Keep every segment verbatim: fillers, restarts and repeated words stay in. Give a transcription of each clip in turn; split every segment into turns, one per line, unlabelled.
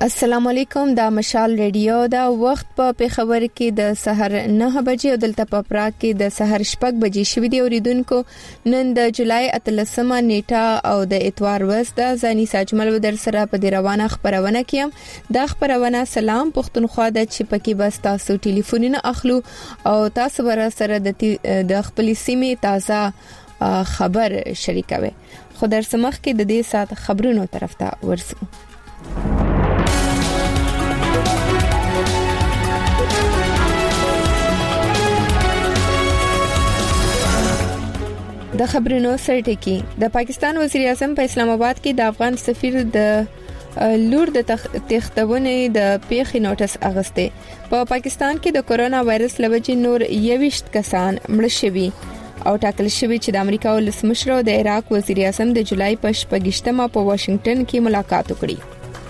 السلام علیکم، دا مشال ریډیو دا وخت په پیښور کې د سحر نه بجې او دلته په پراګ کې د سحر شپږ بجې شوې دی. اوریدونکو نن د جولای اتلسمه نیټه او د اتوار ورځ د ځاني ساجمل در سره په دی روانه خبرونه کیم. دا خبرونه سلام پښتونخوا د چې پکې بس تاسو ټلیفونونه اخلو او تاسو ور سره د خپل سیمې تازه خبر شریکوي. خو در سمخ کې د دې سات خبرونو طرف ته ورسو. د خبرونو سرټکی د پاکستان وزیر اعظم په اسلام آباد کې د افغان سفیر د لور د تختونې د پیښې نوټس اغسته. په پاکستان کې د کورونا وایرس لوجې نور یويشت کسان مړ شوي او ټاکل شوی چې د امریکا ولسمشر او د عراق وزیر اعظم د جولای په شپږشتمه په واشنگټن کې ملاقات وکړي.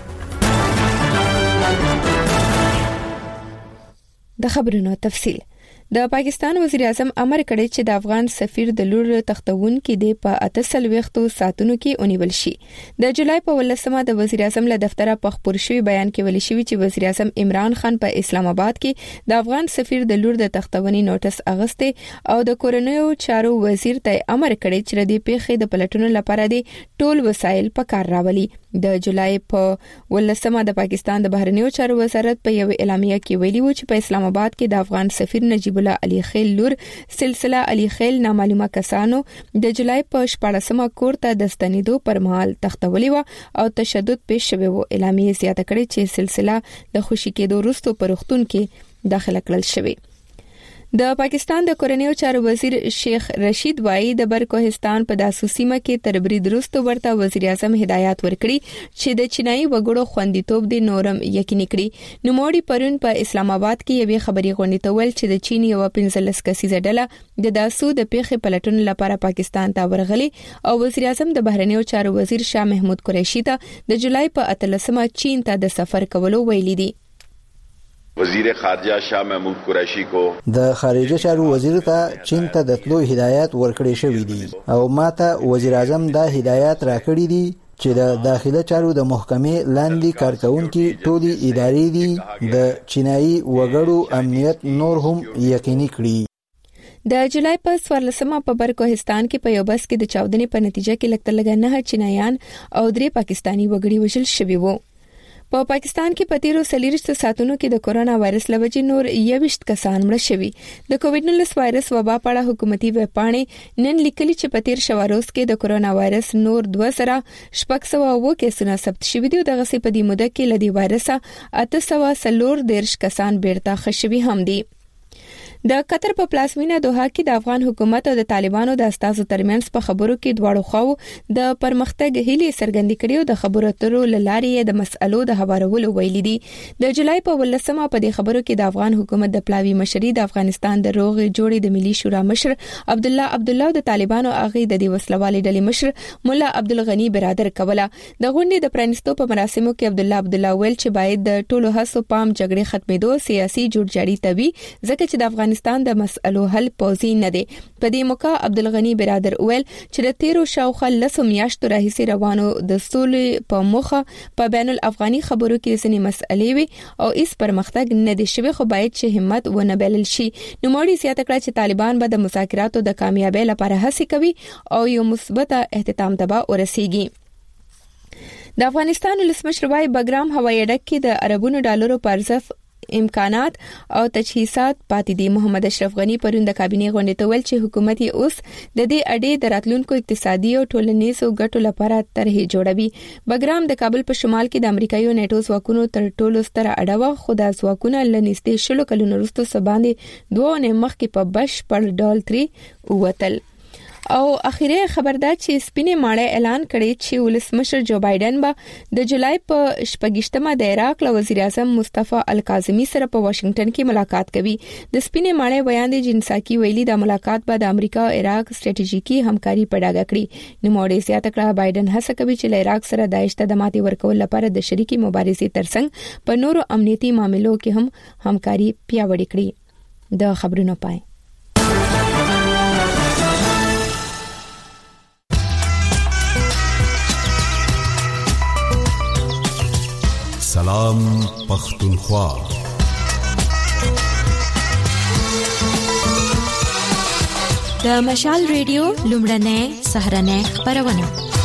د خبرونو تفصیل. د پاکستان وزیر اعظم امر کړی چې د افغان سفیر د لور تختون کې د په اتسل وختو ساتونو کې اونیول شي. د جولای په ولسمه د وزیر اعظم له دفتره په خبر شوی بیان کې ویل شوی چې وزیر اعظم عمران خان په اسلام آباد کې د افغان سفیر د لور د تختونې نوټس اغسته او د کورونیو چارو وزیر ته امر کړی چې د پیښې د پلټونو لپاره د ټول وسایل په کار راولي. د جولای په ولسمه د پاکستان د بهرنیو چارو وزارت په یو اعلامیه کې ویلي و چې په اسلام آباد کې د افغان سفیر نجیب الله علي خیل لور سلسله علي خیل نامعلومه کسانو د جولای په شپږمه کور ته د ستنیدو پر مهال تختولي و او تشدد پیښ شوی و. اعلامیه زیاته کړې چې سلسله د خوشی کېدو وروسته په روغتون کې داخله کړل شوی. د پاکستان د کورنیو چارو وزیر شیخ رشید وایي د برکوهستان په داسو سیمه کې تر برید وروسته ورته وزیر اعظم هدایت ورکړي چې د چینایي وګړو خوندیتوب د نورم یقیني کړي. نوموړي پرون په اسلام آباد کې یوې خبري غونډې ته ویل چې د چین یو پنځلس کسیزه ډله د داسو د پیښې پلټون لپاره پاکستان ته ورغلي او وزیر اعظم د بهرنیو چارو وزیر شاه محمود قریشي ته د جولای په اتلسمه چین ته د سفر کولو ویلي دي.
وزیر خارجه شاه محمود قریشی کو
د خارجه چارو وزیر ته چین ته د تلو هدایت ورکړی شوی دی او ماته وزیر اعظم دا هدایت راکړی دی چې د داخله چارو د محکمې لاندې کارکونکو ټولي ادارې دي د چینایي وګړو امنیت نور هم یقیني کړي.
د جولای په څوارلسمه په برکوهستان کې په یو بس کې د چاودنې په نتیجه کې لکه لګ نه چینایان او درې پاکستانی وګړي وژل شوي وو. په پا پاکستان کې په تیرو سلیریشت ساتونو کې د کورونا وایرس لوجې نور یويشت کسان مړ شوي. د کووډ نولس وایرس وبا په اړه حکومتي ویبپاڼې نن لیکلي چې په تیر شواروز کې د کورونا وایرس نور دوه زره شپږ سوه اووه کیسونه ثبت شوي دي. دغه سي په دې موده کې لدی وایرس اته سوه څلور دیرش کسان بیرته خښوي هم دي. د قطر په پلازمینه دوحه کې د افغان حکومت او د طالبانو د استازو ترمنځ په خبرو کې دواړو خواو د پرمختګ هیلې څرګندې کړې او د خبرو اترو لارې د مسألو د هوارولو ویلي دي. د جولای په ولسمه په دې خبرو کې د افغان حکومت د پلاوی مشري د افغانستان د روغ جوړې د ملي شورا مشر عبد الله عبد الله د طالبانو اغي د دې وسلوالې ډلې مشر مولا عبد الغنی برادر کوله. د غونډې د پرانستو په مراسمو کې عبد الله عبد الله ویل چې باید د ټولو هڅو پام جګړې ختمېدو سیاسي جوړجاړي توي ځکه چې د افغانستان د مسألو حل پوزي نه دي. په دې موقع عبد الغنی برادر ویل چې د تیرو شاوخه لسو میاشتو راهیسې روانو د سولې په مخه په بین الافغاني خبرو کې ځینې مسئلې وي او هیڅ پرمختګ نه دي شوی، خو باید چې همت ونه بلل شي. نوموړي زیاته کړه چې طالبان به د مذاکراتو د کامیابی لپاره هڅې کوي او یو مثبت اختتام ته به ورسیږي. د افغانستان ولسمشر وايي بګرام هوایي اډه کې د اربونو ډالرو په ارزښت امکانات او تجهیزات پاتې دي. محمد اشرف غنی پرون د کابینې غونډې ته ویل چې حکومت یې اوس د دې اډې د راتلونکو اقتصادي او ټولنیزو ګټو لپاره طرحې جوړوي. بګرام د کابل په شمال کې د امریکایي نیټو ځواکونو تر ټولو ستر اډه و، خو د ځواکونو لنيستې شلو کلونو وروسته سباندې دوه نه مخکې په بش پر ډال تری وتل. او اخیری خبر دا چې سپینې ماړه اعلان کړي چې ولسمشر جو بایدن به د جولای په شپږشتمه د عراق له وزیر اعظم مصطفی الکاظمی سره په واشنگټن کې ملاقات کوي. د سپینې ماړه بیان دي جنساکي ویلي د ملاقات بعد امریکا او عراق ستراتیژیکي همکاري په ډاګه کړي. نوموړي زیاته کړه بایدن هڅه کوي چې له عراق سره داعش ته د ماتې ورکول لپاره د شریکي مبارزې ترڅنګ په نورو امنیتي معاملو کې هم همکاري پیاوړې کړي. د خبرونو پای
سلام پختونخوا.
د مشال ریډیو لومړنۍ سهرنۍ خبرونه.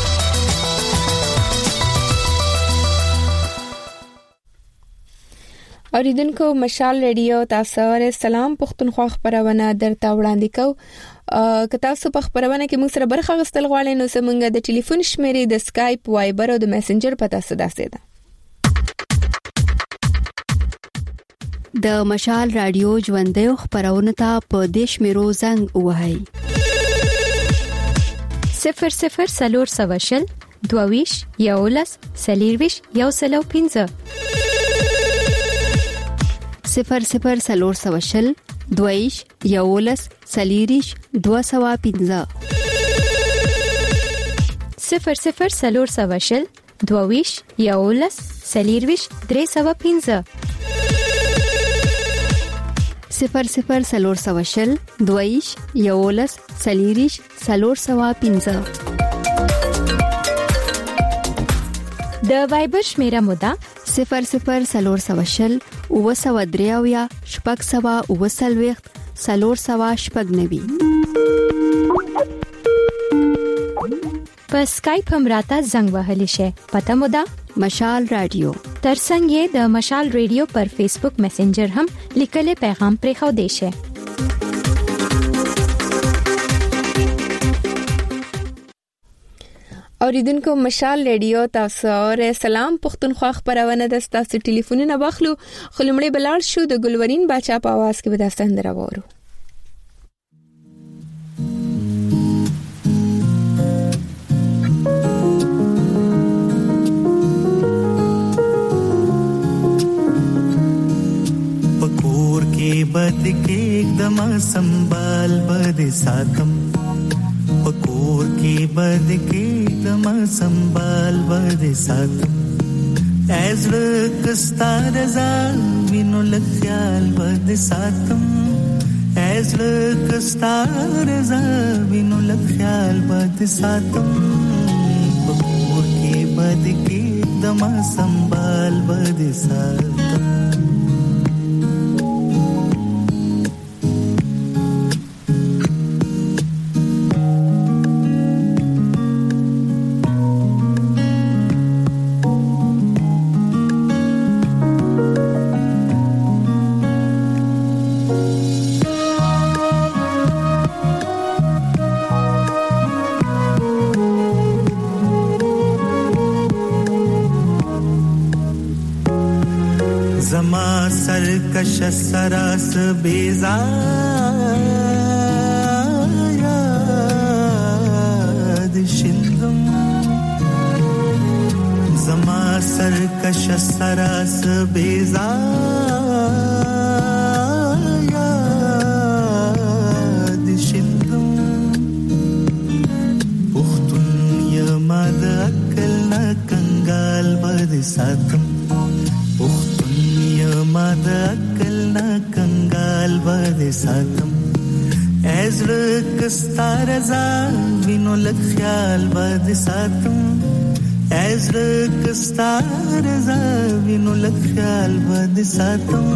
اوریدونکو مشال ریډیو تاسو سره سلام پختونخوا خبرونه درته وړاندې کوو. که تاسو په خبرونه کې موږ سره برخه غوښتل غواړئ نو زموږ د ټلیفون شمیرې د اسکایپ، وایبر او د میسنجر پته سداسه ده.
د مشال رادیو ژوندۍ خبرونه ته په دیش میرو زنګ وهاي
صفر صفر سلور سواشل دوویش یولس سلیرویش یو سلو پینزه
صفر صفر سلور سواشل دویش یولس سلیریش دو سوا پینزه
صفر صفر سلور سواشل دوویش یولس سلیرویش درې سوا پینزه
صفر صفر سلور سواشل دویش یولس سلیریش سلور سوا پینزه.
د وایبر شمیره مودا
صفر صفر سلور سواشل او سوا دریاویا شپږ سوا او سلويخت سلور سوا شپږ نوي.
په اسکایپ هم راته زنګ وهلی شي. پته مودا
مشال رادیو.
ترڅنګ یې د مشال ریډیو پر فیسبوک میسنجر هم لیکلي پیغام پرې خو دی شي.
اوریدونکو مشال ریډیو تاسو سره سلام پختونخوا خبرونه د تاسو ټلیفونونه واخلو. خلمړې بلال شو د ګلورین باچا په आवाज کې به تاسو اندر وورو.
बद के एकदम संभाल बद सातम पकोर के बद के एकदम संभाल बद सातम ऐज़्र कस्तार जा विनो लख्याल बद सातम ऐज़्र कस्तार जा विनो लख्याल बद सातम पकोर के बद के एकदम संभाल बद सातम सरकश सरास बेजायाद शिंदम जमा सरकश सरास बेजायाद शिंदम पुख्तun yamad akal na kangal bad satam मद अकल न कंगाल बद सातम ऐज़्र कस्तार जा विनो लख्याल बद सातम ऐज़्र कस्तार जा विनो लख्याल बद सातम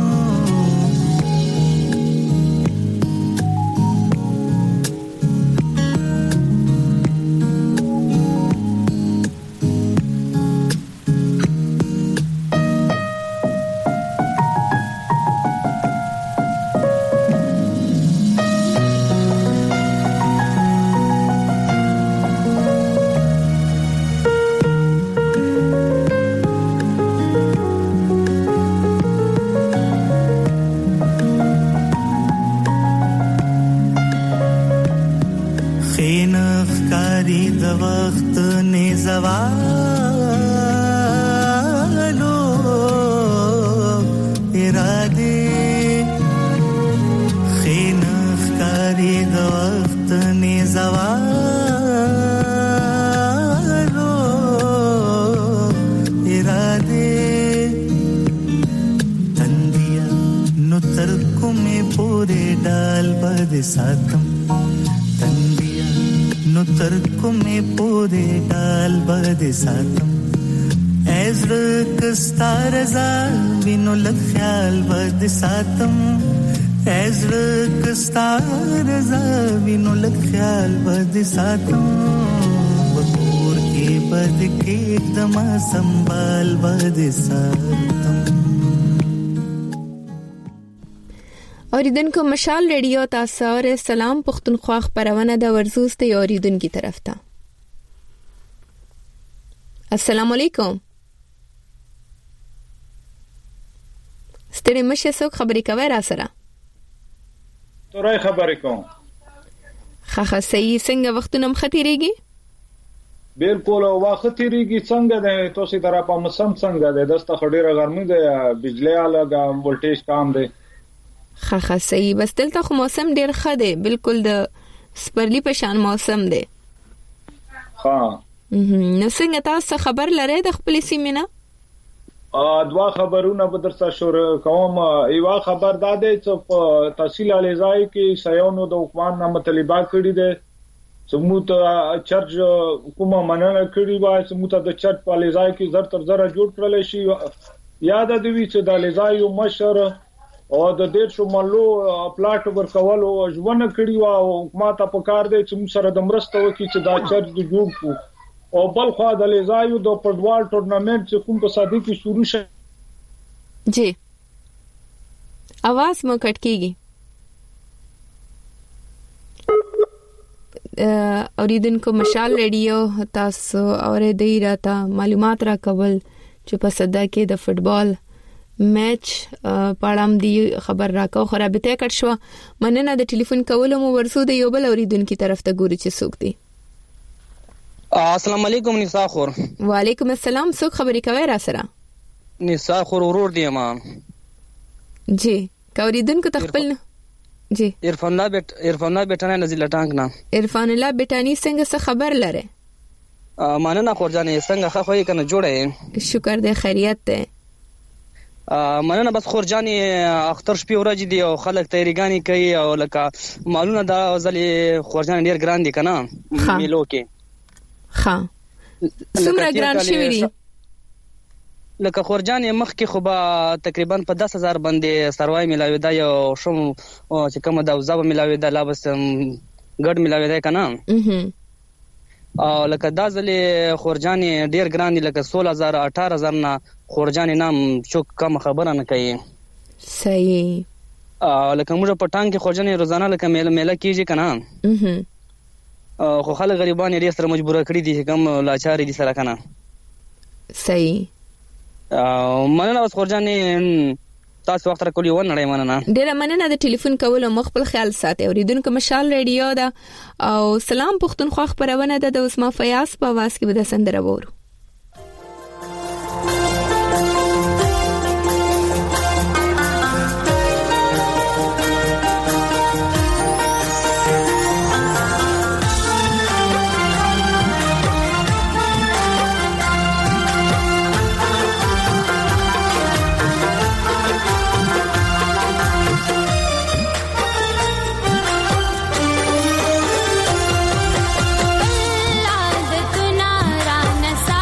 सातम तंदिया नुतर को में पूरे डाल बद सातम ऐज़्र कस्ता रज़ा विनो लख्याल बद सातम ऐज़्र कस्ता रज़ा विनो लख्याल बद सातम बकोर के बद के एकदम संभाल बद सातम।
اوریدونکو مشال ریډیو تاسو اور سلام پښتونخوا خبرونه د ورزوس ته اوریدونکو طرف ته السلام علیکم ستړي مشه څوک خبرې کوي را سره
تورای خبرې کوم
خخه صحیح څنګه وختونه مختيريږي
بالکل واختيريږي څنګه ده تاسو طرف په موسم څنګه ده دسته خډيره ګرمي ده بجلی لګا ولټیج کام ده
خخه صحیح بس دلته خو موسم ډیر ښه دی بالکل د سپرلی په شان موسم دی
ها
نو څنګه تاسو خبر لرئ د خپل سیمې نه
ا دوا خبرونه به درته شور کوم ایوا خبر داده چې تحصیل علیزای کې سيونو د حکومت نه مطالبه کړی ده سموت چرچ حکومت مننه کړی وای سموت د چرچ په علیزای کې زر تر زر جوړ کړل شي یاد دی چې د علیزای مشر او د دې شو مالو پلاټ ورکول او ژوند کړی و او حکومت په کار دی چې موږ سره د مرسته وکړي چې دا چرچ د جوړ کو او بل خو د لیزایو د فوټبال ټورنمنت چې کوم په سادي کې شروع شي
جی आवाज مو کټ کیږي اوریدونکو مشال ریډیو تاسو اورې دی راته معلومات را کول چې په صدا کې د فوټبال میچ پړم دی خبر راکاو خرابته کټ شو مننه د ټلیفون کولو مو ورسو د یو بل اوریدونکو طرف ته ګوري چې څوک دی
السلام علیکم نساء خور
وعلیکم السلام څوک خبرې کوي را سره
نساء خور ورور دی ما
جی کوریدونکو تخپل جی
عرفان الله بیت عرفان الله بیٹانی نزل ټانک نا
عرفان الله بیٹانی څنګه څه خبر لره
ماننه خورجانې څنګه خو یې کنه جوړه
شکر دې خیریت ده
مننه بس خورجانې اختر شپې ورځ دی او خلک تیاریګانی کوي او لکه مالونه دا ځلې خورجانې ډیر ګران دي کنه میلو کې
ها څومره ګران شوی دی
لکه خورجانې مخ کې خو به تقریبا په دس هزار باندې سروای ملاوي دا یو شوم چې کوم دا وزاب ملاوي دا لا بس ګډ ملاوي دا کنه او لکه دا ځلې خورجانې ډیر ګران دي لکه سولہ هزار اٹھارہ هزار نه خورجانې نام چوک کم خبره نه کوي
صحیح
او لکه موږ په ټانګ کې خورجانې روزانه لکه میله میله کیږي کنه او خو خلک غریبان یې سره مجبور کړی دي چې کم لاچاري دي سره کنه
صحیح
او مننه اوس خورجانې تاسو وخت را کولی و نه مننه
ډیره مننه د ټلیفون کولو مخبل خیال ساتي اوریدونکو مشال ریډیو دا او سلام پښتونخوا خبرونه ده د عثمان فیاض په आवाज کې به د سندره وورو
عادتنا را نسا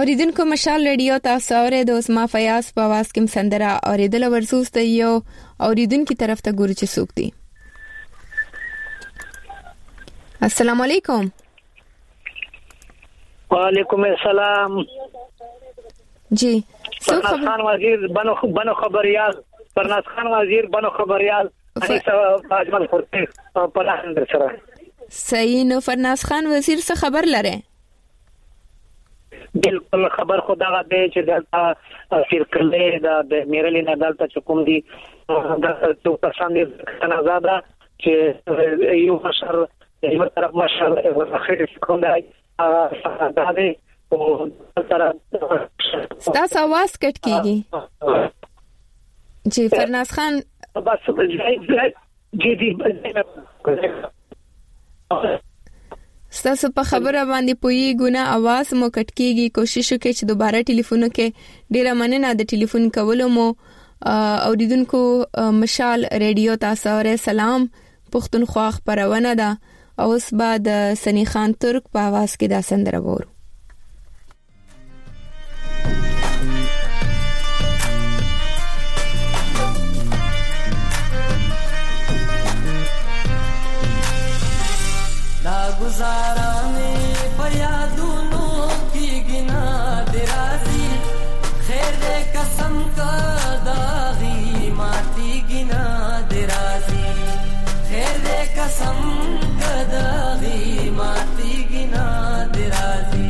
اوریدونکو مشال رادیو تاسو اورئ د اسما فیاض په आवाज کې سندره اوریدل ورسوس ته یو اوریدونکو طرف ته ګوري چې څوک دی. السلام علیکم.
وعلیکم السلام.
جی
څوک خان وزیر بنو بنو خبريال پرناز خان وزیر بنو خبريال انیسا اجمل خورته په لاندې سره.
صحیح. نو فرناز خان وزیر څه خبر لره؟
بالکل خبر خدای دی چې دا سرکلې دا د میرلین عدالت چکم دي دا څو کسان دي تنازاده چې یو بشر یو طرف مشر خیر کوم دی دا دی او طرف
تاسو आवाज کټ کیږي. جی فرناز خان
بس جی جی
ستاسو په خبره باندې پوي ګونه आवाज مو کټ کیږي. کوشش وکړئ چې دوباره ټلیفون کې ډیره مننه د ټلیفون کولو مو. اوریدونکو مشال رادیو تاسو اورئ. سلام پښتونخوا خبرونه ده او اوس بعد سنی خان ترک په आवाज کې دا سندره وورو.
गुजारा में फरियादों की गिना दराजी खैर दे कसम का दागी माटी गिना दराजी खैर दे कसम का दागी माटी गिना दराजी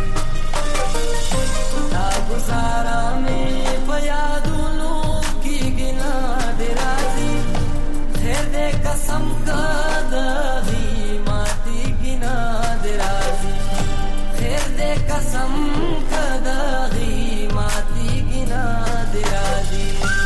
ना गुजारा में फरियादों की गिना दराजी खैर दे कसम का दागी कसम कदागी माती गिना दराजी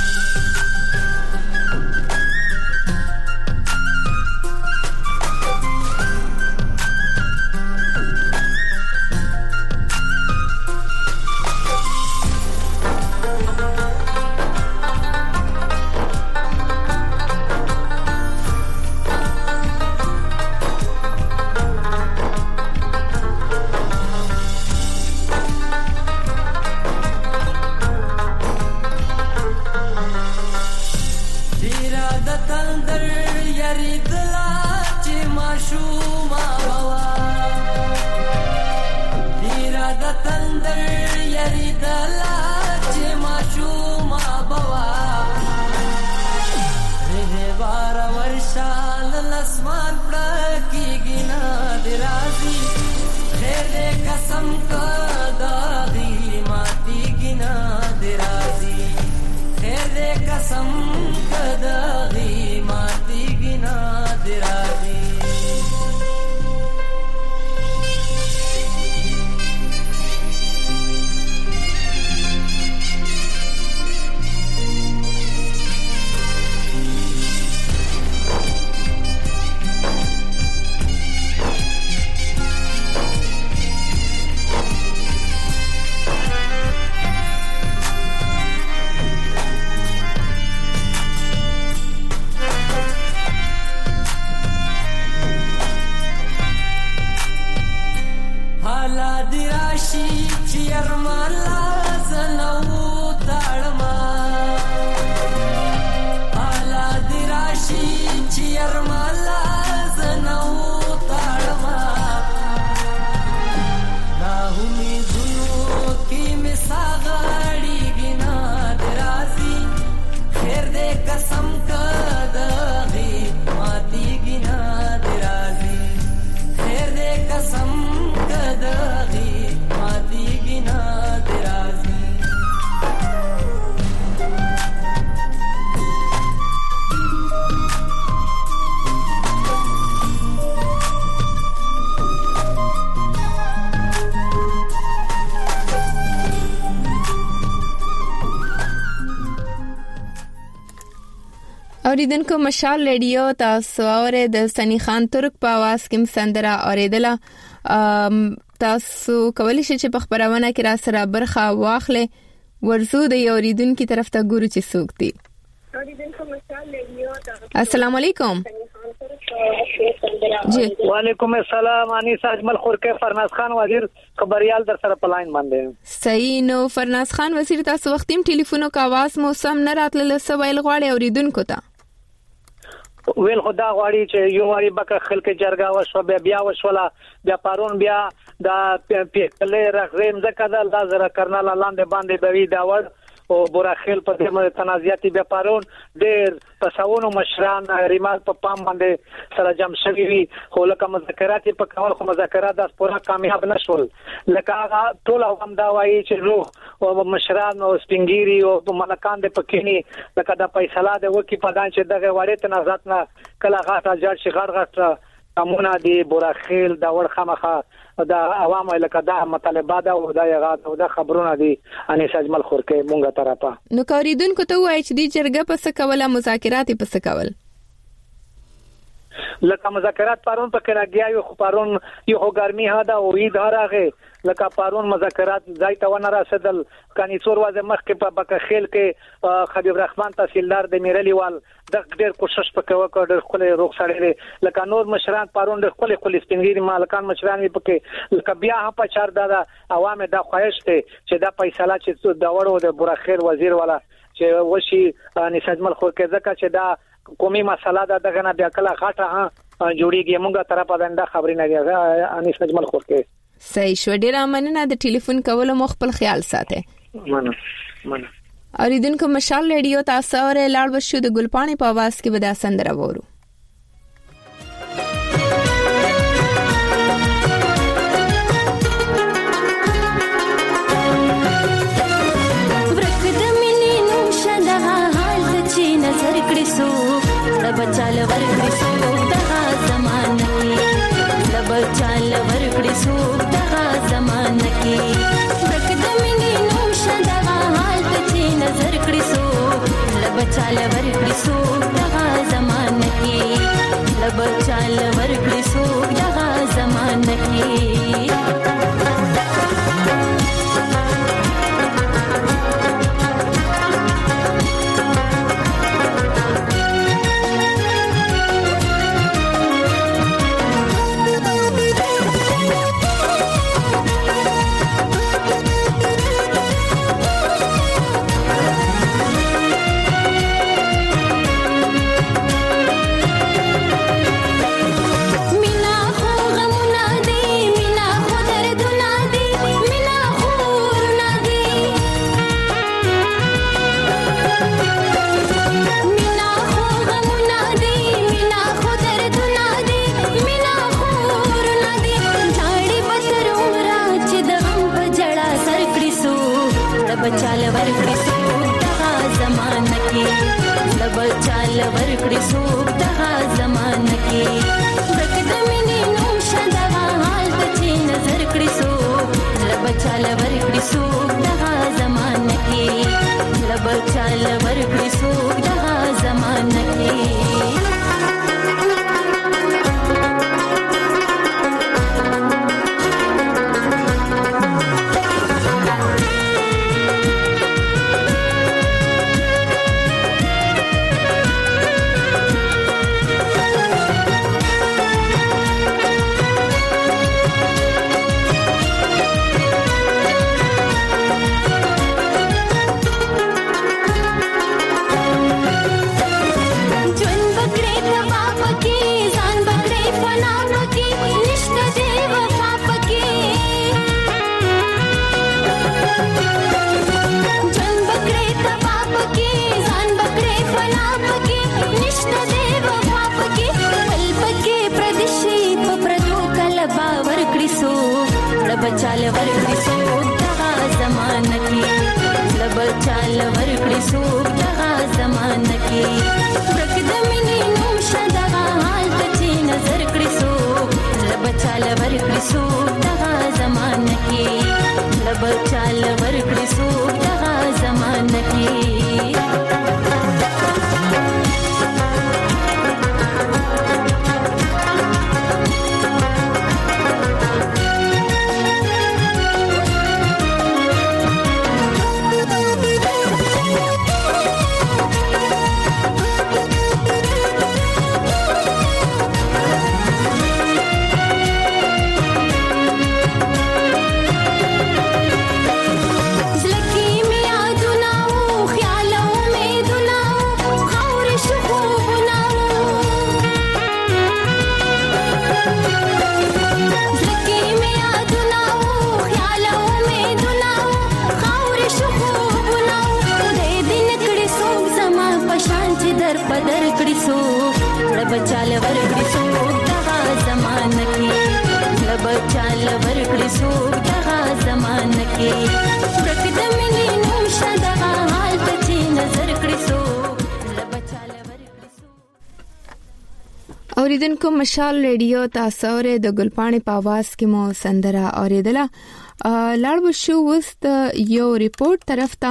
اوریدونکو مشال رادیو تاسو اورئ. د سنی خان ترک په आवाज کې سندره اوریدله. تاسو کولی شئ چې په خبرونه کې را سره برخه واخلئ. ورزو د اوریدونکو طرف ته ګورو چې څوک دی. السلام علیکم.
جی وعلیکم السلام انیس اجمل خورکه فرناز خان وزیر خبريال در سره پلاین باندې
صحیح. نو فرناز خان وزیر تاسو وختیم ټلیفون او आवाज موسم نه راتله سوال غواړي اوریدونکو ته
ویل خدا غواړي چې یو واری بکه خلک جرګه وشو بیا بیا وشولا بیا پارون بیا دا پیکلې رغیم زکه دا لازر کرنل لاندې باندې دوی دا ور او بوراخیل په دې تنازعاتي بیا پارون ډېر پساونو مشران ریمال په پام باندې سره جمع شوي وي خو لکه مذاکرات په کول خو مذاکرات د پوره کامیاب نشول لکه هغه ټول هم دا وایي چې روح او مشران او سپینګيري او ملکان د پکینی لکه د فیصله د وکی په دان چې دغه وړې تنازعات نه کله غاټه جړ شي غړ غټ قانون دی بوراخیل دا ور خمخه دا عوام لکه دا مطالبه دا او دا غاټ او دا خبرونه دي اني سجمل خورکه مونږه طرفه
نو کوریدونکو ته وایي چې دی جرګه پس کوله مذاکرات پس کول
لکه مذاکرات پرون پکې راګیا یو خو پرون یو ګرمي هدا او عید راغې لکه پرون مذاکرات ځای ته ونه رسیدل کانی څور وازه مخکې په بکخیل کې خبيب رحمان تحصیلدار د میرلی وال د ډېر کوشش وکړ ډېر خپل روغ سړی لکه نور مشران پرون ډېر خپل خپل سپینګری مالکان مشران پکې لکه بیا هم په چار دا عوام د خواهش ته چې دا فیصله چې دا وړو د بوراخیر وزیر والا چې وشي اني سجمل خورکه ځکه چې دا قومي مسله ده دغه نه بیا کله غاټه ها جوړیږي موږ طرفه دنده خبرې نه دی اني سجمل خورکه
صحیح شو. ډیر مننه د ټلیفون کول مو خپل خیال ساته
مننه مننه
اوریدونکو مشال ریډیو تاسو اورې لاړ وشو د ګلپانی په आवाज کې ودا سندره وورو
बचाल वर्गड़ी सोता जमान की बचाल वर्गड़ी सोता जमान की रकदमिनी नौशा दवा हाल बचे नजर कड़ी सो बचाल वर्गड़ी सोता जमान की बचाल वर्गड़ी सोता जमान की बचाल वर्गड़ी सोता जमान की बचाल वर्गड़ी सोता जमान की रकदमिनी नौशा दवा हाल बचे नजर कड़ी सो बचाल वर्गड़ी सोता जमान की बचाल वर्गड़ी सोता जमान की बचाल वर्गड़ी सोता जमान की बचाल वर्गड़ी सोता जमान की रकदमिनी नौशा दवा हाल बचे नजर कड़ी सो बचाल वर्गड़ी सोता जमान की बचाल वर्गड़ी सोता जमान की نظر پدر کړي سو بچال ورکړي سو دغه زمانه کې بچال ورکړي سو دغه زمانه کې ورکد مینې نوم شدغه حال ته چې نظر کړي سو بچال ورکړي سو.
اوریدونکو مشال ریډیو تاسو ر د ګلپاڼې په आवाज کې مو سندره اوریدله. لاړ وشو وست یو ریپورت طرف ته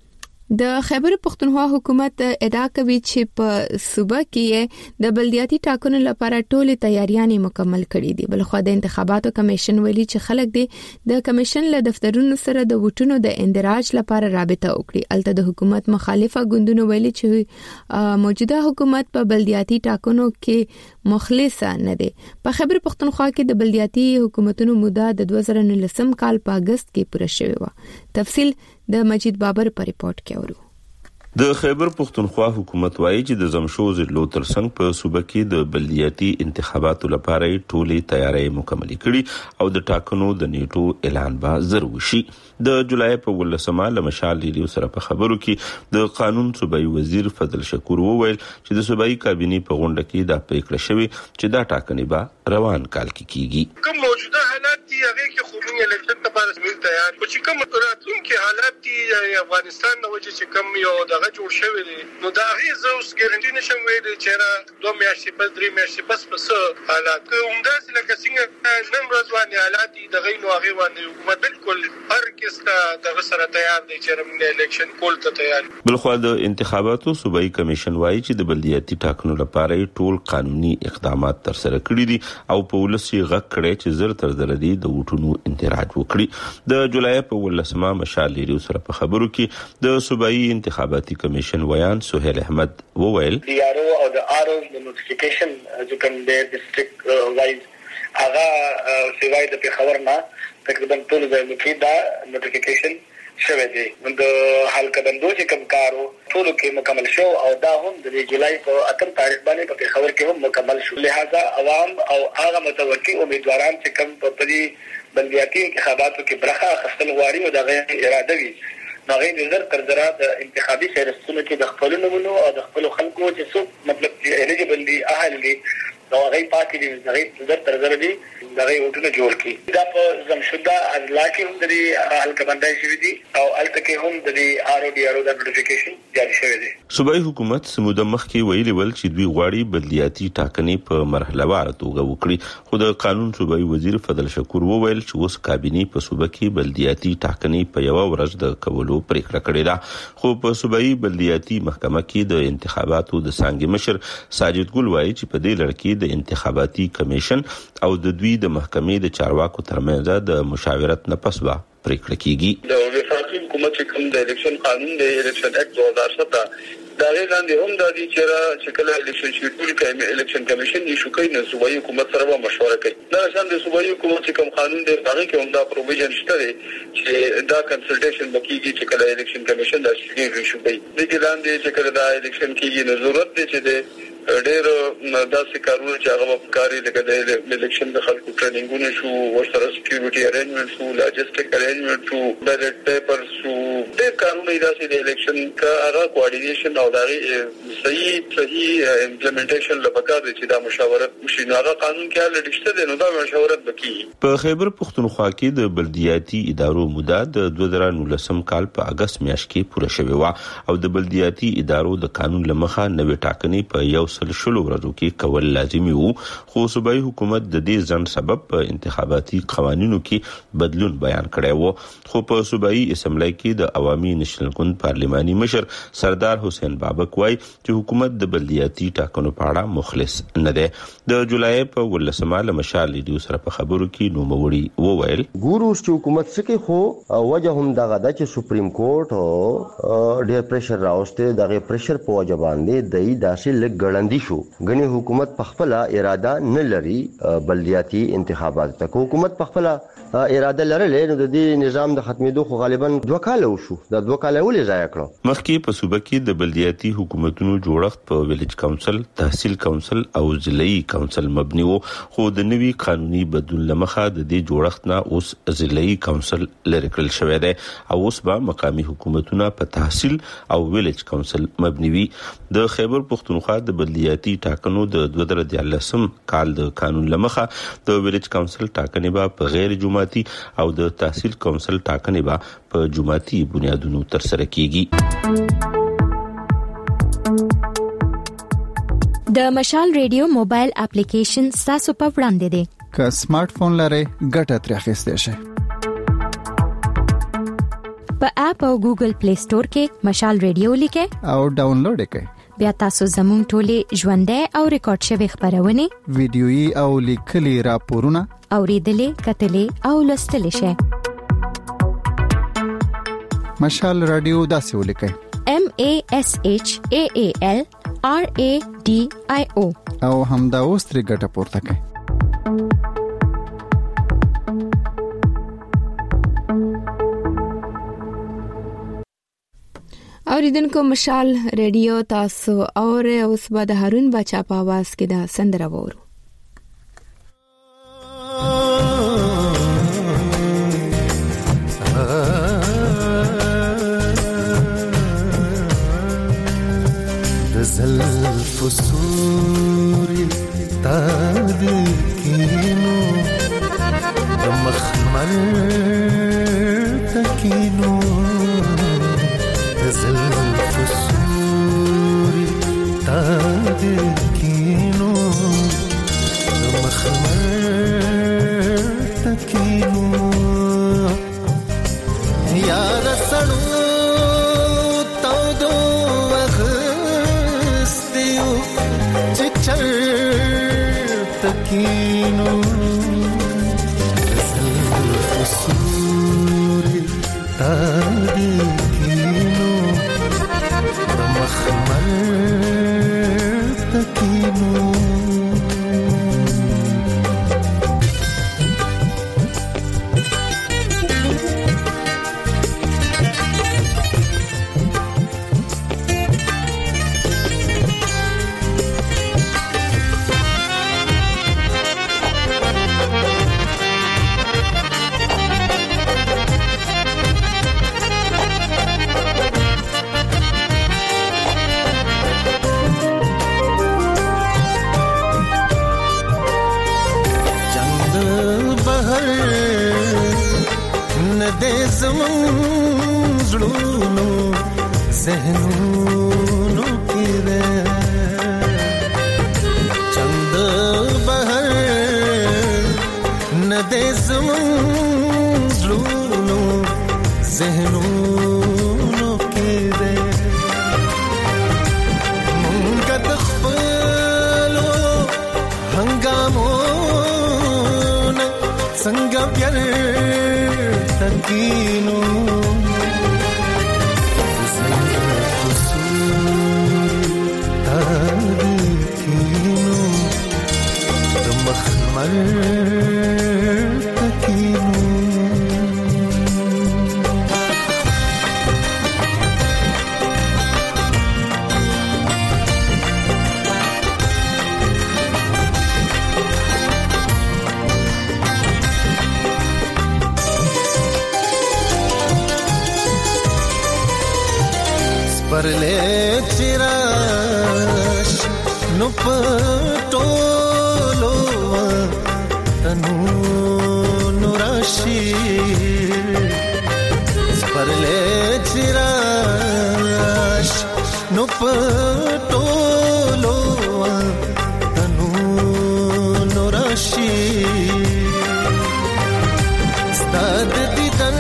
د خیبر پختونخوا حکومت ادعا کوي چې په صوبه کې د بلدیاتي ټاکنو لپاره ټولې تیاریانې مکمل کړې دي. بلخو د انتخاباتو کمیشن ویلي چې خلک دي د کمیشن له دفترونو سره د ووټونو د اندراج لپاره رابطه وکړي. الته د حکومت مخالفه ګوندونو ویلي چې موجوده حکومت په بلدیاتي ټاکنو کې مخلص نه دي. په خیبر پختونخوا کې د بلدیاتي حکومتونو موده د دوه زره نولسم کال په اگست کې پوره شوې و. تفصیل د مجید بابر په ریپورت کې اورو.
د خیبر پختونخوا حکومت وایي چې د زمشو ضلعو ترڅنګ په صوبه کې د بلدیاتي انتخاباتو لپاره ټولې تیاری مکمل کړي او د ټاکنو د نیټو اعلان به زر وشي. د جولای په ولسمه لمشال ریډیو سره په خبرو کې د قانون صوبایي وزیر فضل شکور وویل چې د صوبایي کابینې په غونډه کې دا پریکړه شوې چې دا ټاکنې به روان کال کې کیږي.
کوم موجوده حالات دي هغه کې خو موږ الیکشن لپاره زمين تیار او چې کوم راتلونکي حالات دي افغانستان د وجه چې کوم یو دغه جوړ شوی دی نو دا هغه زه اوس ګارانټي نشم ویلای چې را دوه میاشتې پس درې میاشتې پس پس حالات همداسې لکه څنګه نن ورځ باندې حالات دي دغه نو هغه باندې حکومت بالکل هر کس دغه سره تیار دی چې موږ الیکشن کول ته تیار.
بلخو د انتخاباتو صوبایي کمیشن وایي چې د بلدیاتي ټاکنو لپاره ټول قانوني اقدامات تر سره کړي دي او په ولسی غږ کړي چې زر تر زر دي د ووټونو اندراج وکړي. د جولای په ولسمه مشال ریډیو سره په خبرو کې د صوبایي انتخاباتي کمیشن ویان سہیل احمد وویل
دی آر او او د آر او د نوټیفیکیشن چې کوم د ډیسټریکټ وایز هغه سیوای د پیښور نه تقریبا ټول ځایونو کې دا نوټیفیکیشن شوه دی. د حل کډندو چې کوم کارو ټول کې مکمل شو او دا هم د جولای په اتم تاریخ باندې په پیښور کې هم مکمل شو. لہذا عوام او هغه متوقع امیدواران چې کوم په دې بلدیاتي انتخاباتو کې برخه اخیستل غواړي او دغه اراده وي نغې نظر تر ذره د انتخابي فهرستونو کې د خپل نمونو او د خپل خلکو چې څو مطلب الیجیبل دي اهل دي نو هغه پاتې دي دغه نظر تر ذره دي دغه وټونه جوړ کړي. دا په زمشوده اضلاع کې هم د حلقه بندای شوی دي او الته کې هم د آر او ډي آر او د نوټیفیکیشن جاری شوی دی.
صوبایي حکومت سموده مخکې ویلي ول چې دوی غواړي بلدیاتي ټاکنې په مرحله وار توګه وکړي. خو د قانون صوبایي وزیر فضل شکور وویل چې اوس کابینې په صوبه کې بلدیاتي ټاکنې په یو ورځ د کولو پریکړه کړې ده. خو په صوبایي بلدیاتي محکمه کې د انتخاباتو د څانګې مشر ساجد ګل وایي چې په دې لړ کې د انتخاباتي کمیشن او د دوی د محکمې د چارواکو ترمنځ د مشاورت نه پس به پریکړه کیږي.
د وفاقي حکومت چې کوم د الیکشن قانون د الیکشن اکټ دوه هزار سته دا غوښتنه هم د دې چې را چې کله الیکشن شیډول کې الیکشن کمیشن نشو کوي نو صوبایي حکومت سره مشوره کوي. دا شان د صوبایي حکومت چې کوم قانون دی هغه کې هم دا پروویژن شته چې دا کنسلټیشن وکړي چې کله الیکشن کمیشن دا شیډول شو کوي. د دې لاندې چې کله دا الیکشن کېږي نو ضرورت دی چې د ډېر داسې کارونه چې هغه په کاري لکه د الیکشن د خلکو ټریننګونه شو ورسره سکیورټي ارینجمنټ شو لاجستیک ارینجمنټ شو بیلټ پیپر شو ډېر کارونه داسې د الیکشن کا هغه کوارډینیشن او دا صحیح صحیح امپلیمنټیشن لپاره چې دا مشاورت وشي نو هغه قانون کې هله رښتیا دی نو دا مشاورت وکړي.
په خیبر پختونخوا کې د بلدیاتي ادارو موده د دوه زره نولسم کال په اگست میاشت کې پوره شوې و او د بلدیاتي ادارو د قانون لمخه نوې ټاکنې په یو شلو ورځو کې کول لازمي وو. خو صوبایي حکومت د دې ځن سبب په انتخاباتي قوانینو کې بدلون بیان کړی وو. خو په صوبایي اسمبلی کې د عوامي نېشنل ګوند پارلماني مشر سردار حسین بابک وایي چې حکومت د بلدیاتي ټاکنو په اړه مخلص نه دی. د جولای په ولسمه لمشال ریډیو سره په خبرو کې نوموړي وویل
ګورو چې حکومت څخه خو وجه هم دغه د چې سپریم کورټ او ډېر پریشر راوسته دغه پریشر په وجه باندې د داسې لګړ ګړندی شو. غني حکومت په خپل اراده نه لري بلدیاتي انتخابات ته. حکومت په خپل اراده لرلې نو د دې نظام د ختمېدو خو غالبا دوه کال وشو. دا دوه کال ولې ضایع کړو؟
مخکې په صوبه کې د بلدیاتي حکومتونو جوړښت په ویلیج کونسل، تحصیل کونسل او ضلعي کونسل مبني وو، خو د نوي قانوني بدلون لمخه د دې جوړښت نه اوس ضلعي کونسل لري کړل شوی دی او اوس به مقامي حکومتونه په تحصیل او ویلیج کونسل مبني وي. د خیبر پختونخوا د بلدیاتي ټاکنو د دوه زره دیارلسم کال د قانون لمخه د ویلیج کونسل ټاکنې به په غیر جمهوري او د تحصیل کونسل ټاکنې به په جماعتي بنیادونو تر سره کیږي.
د مشال ریډیو موبایل اپلیکیشن تاسو په وړاندې دی.
که سمارټ فون لرئ ګټه ترې اخیستئ شئ.
په اپ او ګوګل پلی سٹور کې مشال ریډیو لیکئ
او ډاونلوډ کړئ.
بیا تاسو زموږ ټولې ژوندۍ او ریکارډ شوی خبرونه،
ویډیويي او لیکلي راپورونه
اوریدلې، کتلې او لوستلې شئ.
مشال رادیو داسې ولیکئ:
M A S H A A L R A D I O
او همدا اوس ترې ګټه پورته کړئ.
اوریدونکو مشال ریډیو تاسو اور اوس به د هارون بچا په आवाज کې دا سندره وورو.
زلف سوري تاد کینو د مخمر تکینو زلف سوري تاد کینو د مخمر تکینو یار سړو تودو وغستیو چچر تکینو زلف سوري تاد کینو د مخمر تکینو ذهنونو کې چند بهر نه دې زمون زړونو ذهنونو کې مونږ د خپلو هنګامونو څنګه پیار تکینو परले चिराश नु पटोलो तनु नुराशी परले चिराश नु पटोलो तनु नुराशी स्ताद दिदन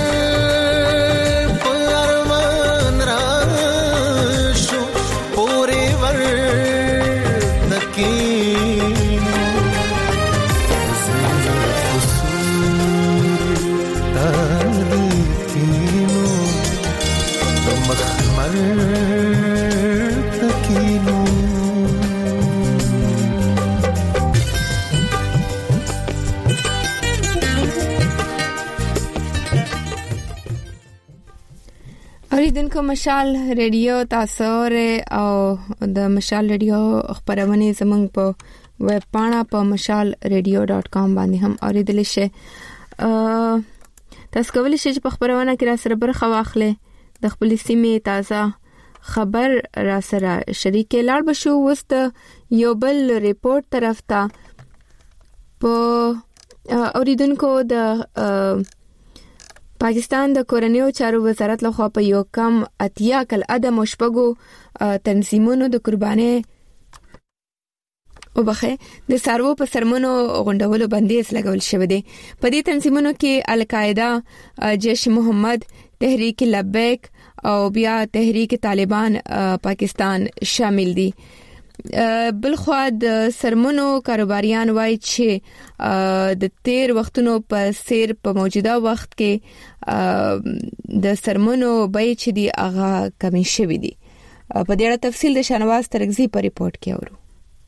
اوریدونکو مشال ریډیو تاسو او د مشال ریډیو خبرونه زمونږ په ویب پاڼه په مشال ریډیو ډاٹ کام باندې هم اوریدل شي. تاسو کولی شئ چې په خبرونه کې را سره برخه واخلئ، د خپل سیمې تازه خبر را سره شریک لاړ بشو. وست یو بل ریپورت طرف ته په اوریدونکو د پاکستان د کورنیو چارو وزارت لخوا په یو کم اتیا کل عدم شپږو تنظیمونو د قرباني او بخه د سارو په سرمنو غونډولو بندیز لګول شوی دی. په دې تنظیمونو کې القاعده، جیش محمد، تحریک لبیک او بیا تحریک طالبان پاکستان شامل دي. بلخوا د سرمنو کاروباریان وایي چې د تیر وختونو په سیر په موجوده وخت کې د سرمنو بیې چې دی هغه کمی شوی دي. په دې اړه تفصیل د شنواز ترغزی په ریپورت کې اورو.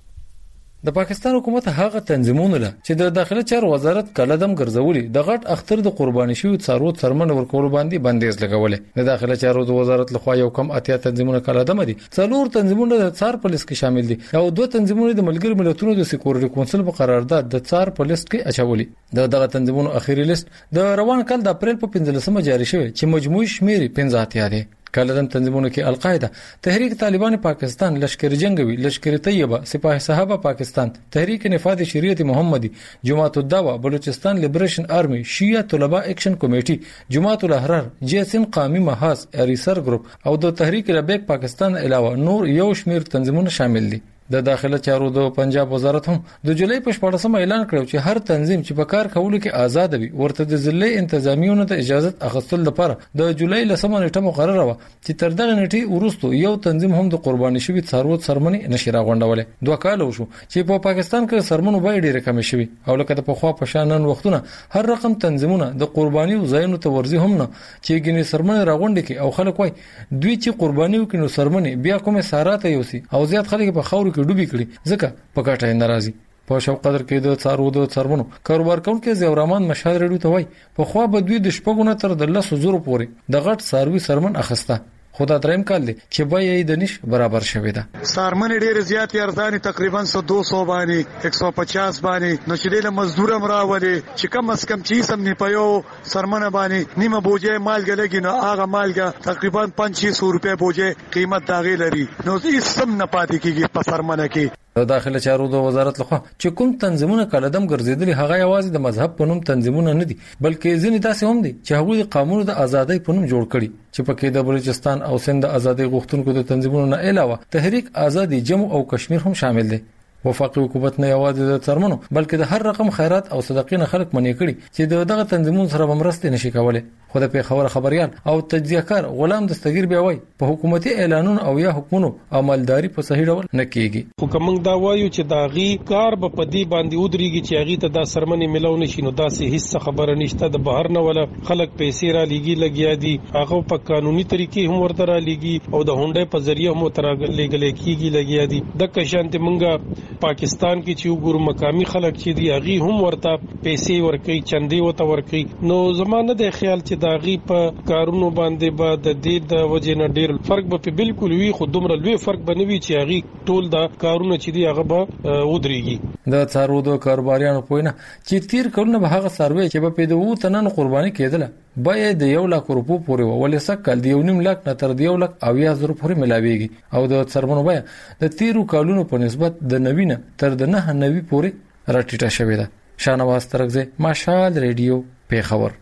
د پاکستان حکومت هغه تنظیمونه له چې د داخله چارو وزارت کلدم ګرځولي د غټ اختر د قرباني شوی څارو څرمن ورکول باندې بندیز لګولې. د داخله چارو د وزارت لخوا یو کم اتیا تنظیمونه کلدم دي. څلور تنظیمونه د څار پولیس کې شامل دي او دوه تنظیمونه د ملګرو ملتونو د سکیورټي کونسل په قرارداد د څار پولیس کې اچولي. د دغه تنظیمونو اخیری لیست د روان کال د اپریل په پنځلسمه جاری شوی چې مجموعي شمیر پنځه اتیا دی. کلدم تنظیمونو کې القاعده، تحریک طالبان پاکستان، لشکر جنگوي، لشکر طیبه، سپاه صحابه پاکستان، تحریک نفاذ شریعت محمدي، جماعت الدعوه، بلوچستان لیبریشن آرمی، شیعه طلبه اکشن کمیټي، جماعت الاحرار، جیسن قومي محاذ، اریسر ګروپ او د تحریک لبیک پاکستان علاوه نور یو شمیر تنظیمونه شامل دي. د داخله چارو د پنجاب وزارت هم د جولای په شپږمه اعلان کړو چې هر تنظیم چې په کار کولو کې آزاد وي ورته د ضلع انتظامیونو ته اجازه اخیستل لپاره د جولای لسمه نیټه مقرره و چې تر دغه نیټې وروسته یو تنظیم هم د قرباني شوی څاروت سرمنی نشي راغونډولې. دوه کال وشو چې په پاکستان کې سرمنو باندې ډېر کم شوی او لکه په خوا په شانن وختونه هر رقم تنظیمونه د قرباني زاینو ته ورزي هم نه چې ګنې سرمنی راغونډي کې او خلک وای دوی چې قرباني وکړي سرمنی بیا کومه ساراته یوسي او زیات خلک په خاور کې ډوبي کړي ځکه په کټه ناراضي. په شو قدر کې د څارو د څرمنو کاروبار کوونکي زیورمان مشال ریډیو ته وای په خوا به دوی د شپږونه تر د لس زره پورې د غټ ساروي سرمن اخسته. خدا دریم کال دی چې بیې د نش برابر شوې ده.
سارمن ډېر زیات ارزاني تقریبا دو سو باندې یک سو پچاس باندې نو چې د مزدور امراولي چې کم از کم چی سم نه پيو سرمن باندې نیمه بوجه مالګه لګي نو هغه مالګه تقریبا پانچ سو روپے بوجه قیمت داغي لري نو هیڅ سم نه پاتې کیږي په سرمنه کې.
د داخله چارو د وزارت لخوا چې کوم تنظیمونه کلدم ګرځیدلي هغه یوازې د مذهب په نوم تنظیمونه نه دي بلکې ځینې داسې هم دي چې هغه د قانون د ازادۍ په نوم جوړ کړي چې پکې د بلوچستان او سند د ازادۍ غوښتونکو د تنظیمونو نه علاوه تحریک آزادي جمع او کشمیر هم شامل دي. وفاقي حکومت نه یوازې د څرمنو بلکې د هر رقم خیرات او صدقې نه خلک منې کړي چې دغه تنظیمونو سره مرسته نشي کولای. خو د پیښور خبريال او تجزیه‌کار غلام دستگیر بیا وای په حکومتي اعلانونو او یا حکومتونو عملداري په صحیح ډول نه کیږي.
خو کوم دا وایو چې دا غي کار به پدی باندې ودرېږي چې هغه ته دا سرمنې ملو نشي نو دا سه هیڅ خبره نشته. د بهر نه ولا خلک پیسې را لګي لګیا دي هغه په قانوني طریقې هم ورته را لګي او د هونډه په ذریعہ هم تر لګل کیږي لګیا دي. د کشانت منګه پاکستان کې چې وګورو مقامی خلک چې دی هغه هم ورته پیسې ورکي چندې وته ورکي نو زمانه د خیال چې دا غي په کارونو باندې به د دې د وجې نه ډیر فرق به بالکل وي خو دومره لوی فرق بنوي چې هغه ټول دا کارونه چې دی هغه به ودرېږي.
د څارو د کاروباریانو پوینه چې تیر کلونه به هغه سروي چې په پیدو تنن قرباني کېدله باید د یو لک روپو پورې ولې سکل د یو نیم لک نه تر د یو لک او یا زر پورې ملاويږي او د څرمنو بیا د تیرو کالونو په نسبت د نوینه تر د نه نوي پورې راټیټه شوې ده. شانواز ترغزه مشال ریډیو پیښور.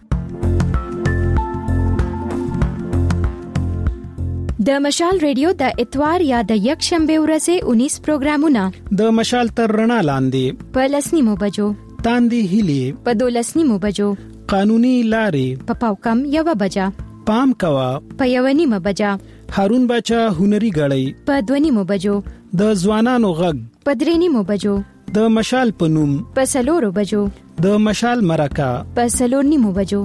د مشال ریډیو د اتوار یا د یک شنبه ورځې انیس پروګرامونه
د مشال تر رڼا لاندې
په لسنیمو بجو
تاندې هلي
په دولسنیمو بجو
قانوني لارې
په پاو کم یو بجا
پام کوا
په یو نیمه بجا
هارون بچا هنري غړی
په دونیمو بجو
د ځوانانو غږ
په درېنیمو بجو
د مشال پنوم
په سلورو بجو
د مشال مرکه
په سلور نیمو بجو.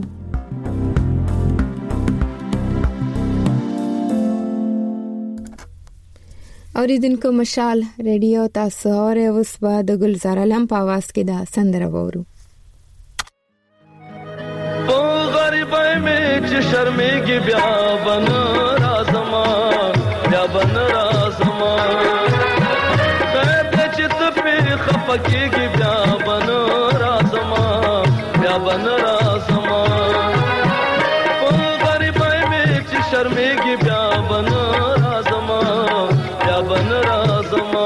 اوریدونکو مشال ریډیو تاسو اورئ اوس به د ګلزار علم په आवाज کې دا سندره وورو.
او غریبای می چې شرمېږي بیا بنا
خپکیږي بیا بن رازما بیا بن رازما په غریبای مې چې شرمېږي بیا بن رازما بیا بن رازما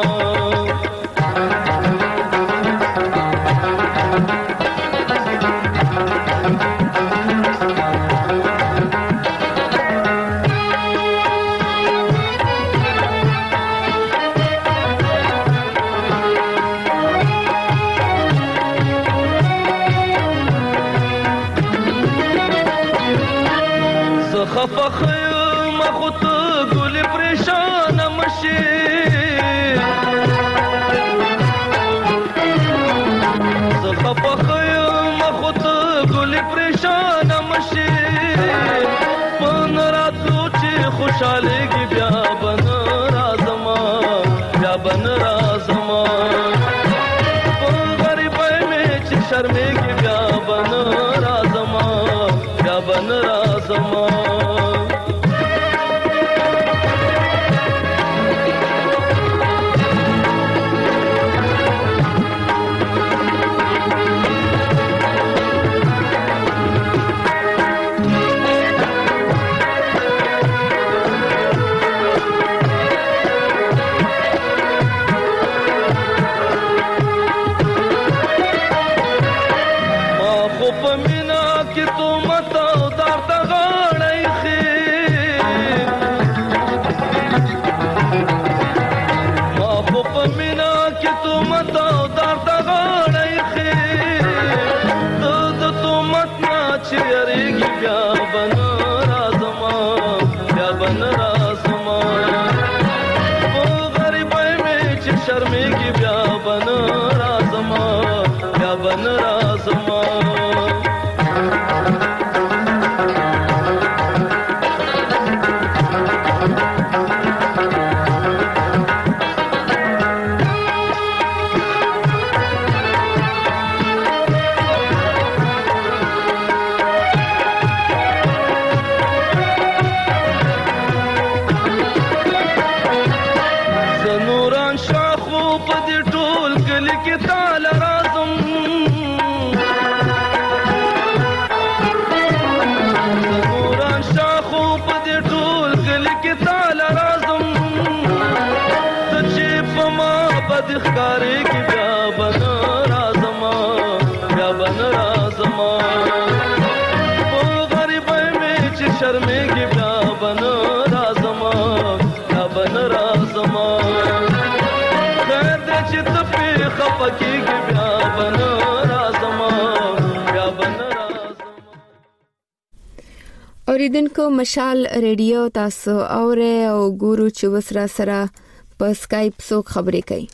خفخ مخوت گل پریشان مشی خفخ مخوت گل پریشان مشی پن راتو چی خوشحالگی بیا بن رازما بیا بن رازما پن غریبای میں چی شرمیگی بیا بن رازما بیا بن رازما शर्मेगी ब्या बन राजमा ब्या बन राजमा ښکارېږي بیا بن رازما بیا بن رازما په غریبۍ مې چې شرمېږي بیا بن رازما بیا بن رازما خیر دی چې ته پې خفه کېږي بیا بن رازما بیا بن رازما.
اوریدونکو مشال ریډیو تاسو اورئ او ګورو چې اوس را سره په سکایپ څوک خبرې کوي.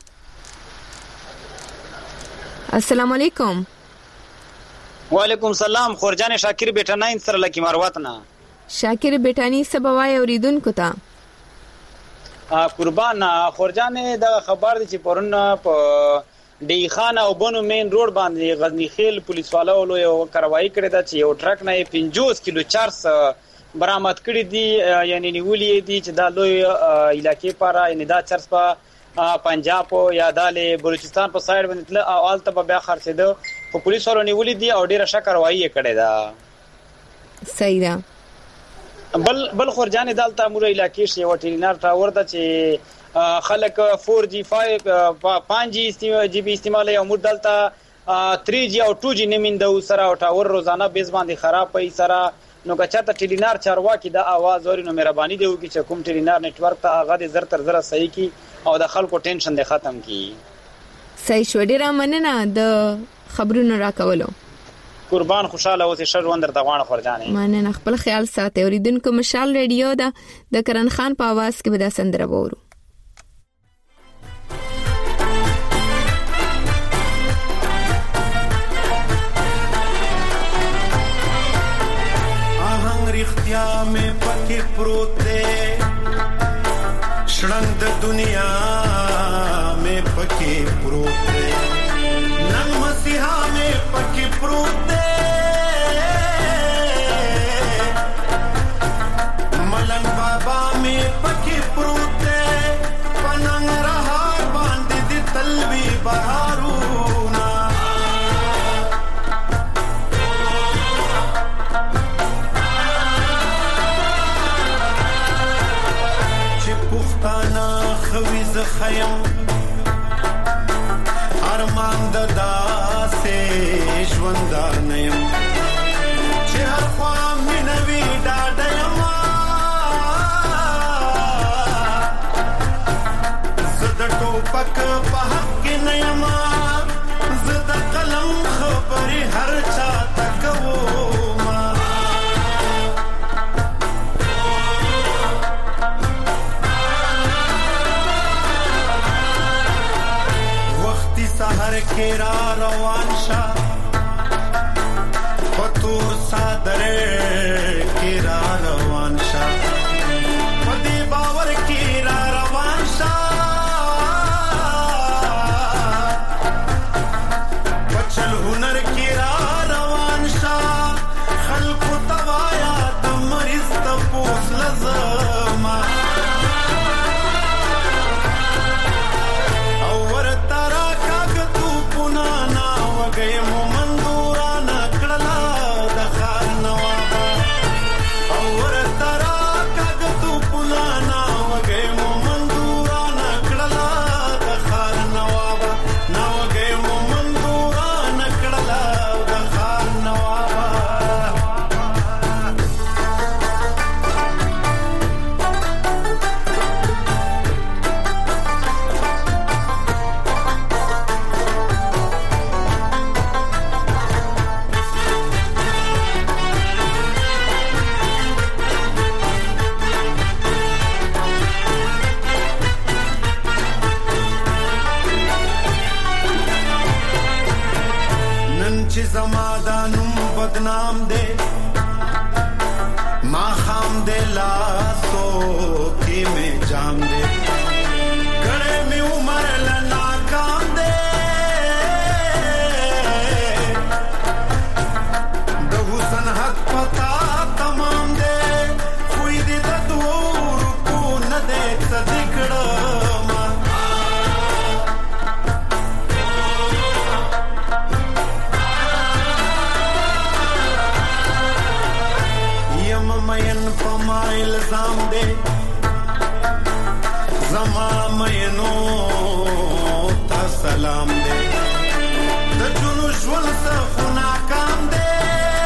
السلام علیکم.
وعلیکم سلام. خورجان شاکر بیٹانی سره لکی مروتنا.
شاکر بیٹانی سبوای اوریدونکو ته
قربان خورجان دا خبر دي چې پرون په ډی خان او بنو مین روډ باندې غزنی خیل پولیس والو یو کاروایی کړې ده چې یو ټرک نه پنځوس کیلو چارس برآمد کړی دي یعنی نیولې دي چې دا لوی علاقې پاره یعنی دا چرس په پنجاب یا د بلوچستان په سایډ باندې تل اول ته بیا خرڅېده په پولیس ورو نیولې دي او ډیره ښه کاروایی کړې ده.
صحیح ده.
بل بل خورجان دالته مور علاقې شی وټینار ټاور ده چې خلک فور جی فایو پانچ جی جی بي استعمال یو مور دالته تھری جی او ټو جی نمیند سره او ټاور روزانه بیس باندې خراب پي سره نو که چاته ټیلینار چارواکي د आवाज ورینو مهرباني دی وکي چې کوم ټیلینار نتورک ته هغه د زر تر زر صحیح کی او د خلکو ټینشن د ختم کی.
صحیح شو. ډیره مننه د خبرونو راکولو.
قربان خوشاله اوسې شر وندر د غوان خورجانې.
مننه. خپل خیال ساتئ. اوریدونکو مشال ریډیو دا د کرن خان په आवाज کې به دا سندره وورو.
رختیا میں پکی پروتے شرنگ د دنیا میں پکی پروتے ننگ مسیحا میں پکی پروتے ملنگ بابا میں پکی پروتے پننگ رہا باندھ دی تلوی بہارو خیم ارمان د داسې ژوندان یم چې هر خوا مې نوي ډاډه یم زه د ټوپک په حق کې نه یم زه د قلم خبرې هر چا ته کوم وختي سحر کې را روان شه پتور صادره کې را روان شه پدې باور کې را روان شه بچل هنر کې را روان شه خلق توایا د مریض د پوس لزما او ورترا کاګ تو پونا نا وګي مومندورا نکړلا د خار نوابا او ورترا کاګ تو پونا نا وګي مومندورا نکړلا د خار نوابا نا وګي مومندورا نکړلا د خار نوابا نن چې زما دا نوم بدنام دی ما خام دی لاسو کې مې جام دی کړه مې عمر لا ناکام دی د حسن حق پتا تمام دی خوې دې د دوه کو نه دې صدقړه یم مین پما الزام دے زما مینو تا سلام دے د جنو ژوند څخه ناکام دے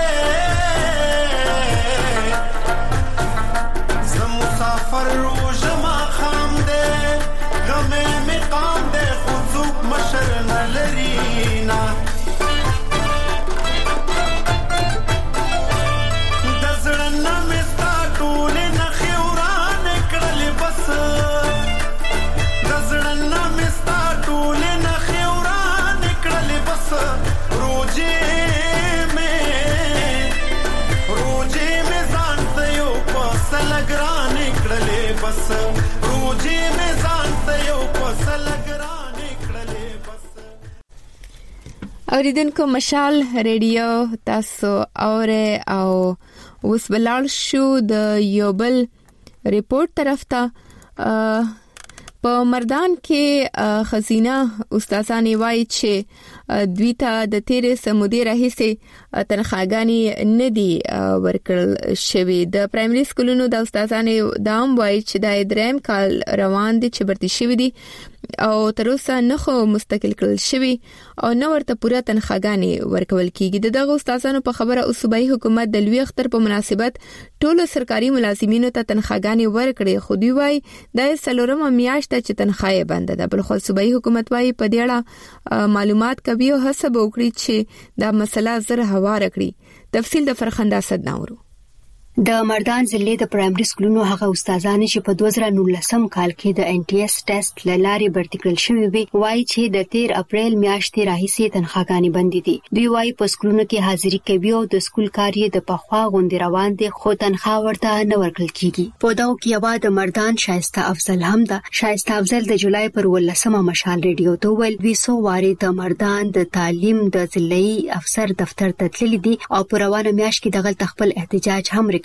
زم مسافر روز ما خام دے غمه مقام دے خود مشر نه لرینا بس روجي مې ځان ته یو فصل ګرانې کړلې بس
اوریدونکو مشال ریډیو تاسو اوره او اوس بلال شو د یوبل ریپورت طرف ته په مردان کې خزینه استادان وایي چې دوی ته د تیرې سمودې راهیسې تنخواګانی ندي ورکړل شوی د پرایمري سکولونو د استادان دام وایي چې د دریم کال روان دي چې برتي شوی دي او تر اوسه نه خو مستقل کړل شوی او نو ورته پوره تنخواګانی ورکول کیږي دغه استادانو په خبره او صوبایي حکومت د لوی اختر په مناسبت ټولو سرکاري ملازمینو ته تنخواګانی ورکړي خو دوی وایي د سلورمه میاشت چې تنخواه بند ده بل خو صوبایي حکومت وایي په دې اړه معلومات کوي او هڅه وکړي چې دا مسله زر هوار کړي تفصیل د فرخنده صدناورو
د مردان ضلع د پرایمري سکولونو هغه استادان چې په دوه زره نولسم کال کې د ان ټي اس ټیسټ لاري برتي کړل شوی وي وایي چې د تیر اپریل میاشتې راهیسې تنخواګانی بند دي دوی وایي په سکولونو کې حاضری کوي او د سکول کار یې د پخوا غونډې روان دي خو تنخوا ورته نه ورکړل کیږي په داو کې یو د مردان شایسته افضل هم ده شایسته افضل د جولای پر ولسمه مشال ریډیو ته ویل دوی سو واره د مردان د تعلیم د ضلعي افسر دفتر ته تللی دي او په روانه میاشت کې دغه خپل احتجاج هم